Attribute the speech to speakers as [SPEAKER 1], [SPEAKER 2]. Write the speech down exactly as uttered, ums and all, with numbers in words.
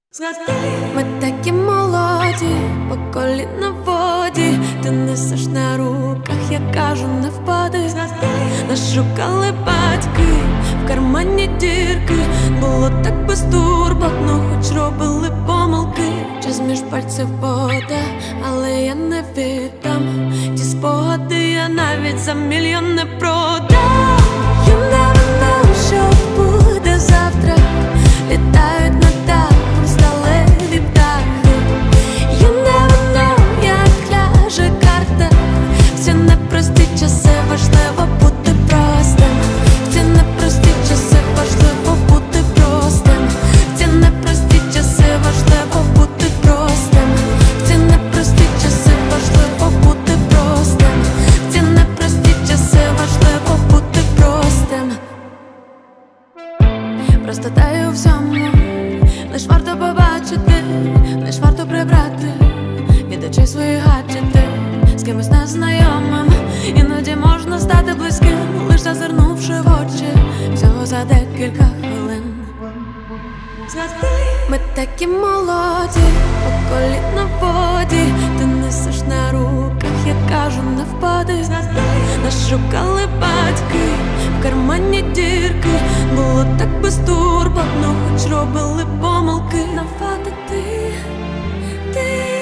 [SPEAKER 1] Ми такі молоді, по коліна в воді. Ти несеш на руках, я кажу, не впади. Нас шукали батьки, в кармані дірки. Було так безтурботно, хоч робили помилки. Час між пальців вода, але я не віддам. Ті спогади я навіть за мільйон не продам. You never know, що буде завтра. Літають над дахом сталеві птахи. You never know, як ляже карта. В ці непрості часи важливо бути простим. В ці непрості часи важливо бути простим. В ці непрості часи важливо бути простим. В ці непрості часи важливо бути простим. В ці непрості часи важливо бути простим. Простотаю всьому, лиш варто побачити, лиш варто прибрати від очей свої гаджети. З кимось незнайомим іноді можна стати близьким, лиш зазирнувши в очі, всього за декілька хвилин. Ми такі молоді, по коліна в воді. Ти несеш на руках, я кажу, не впади. Нас шукали батьки, в кармані дірки. Було так безтурботно, хоч робили помилки. Навпади ти, ти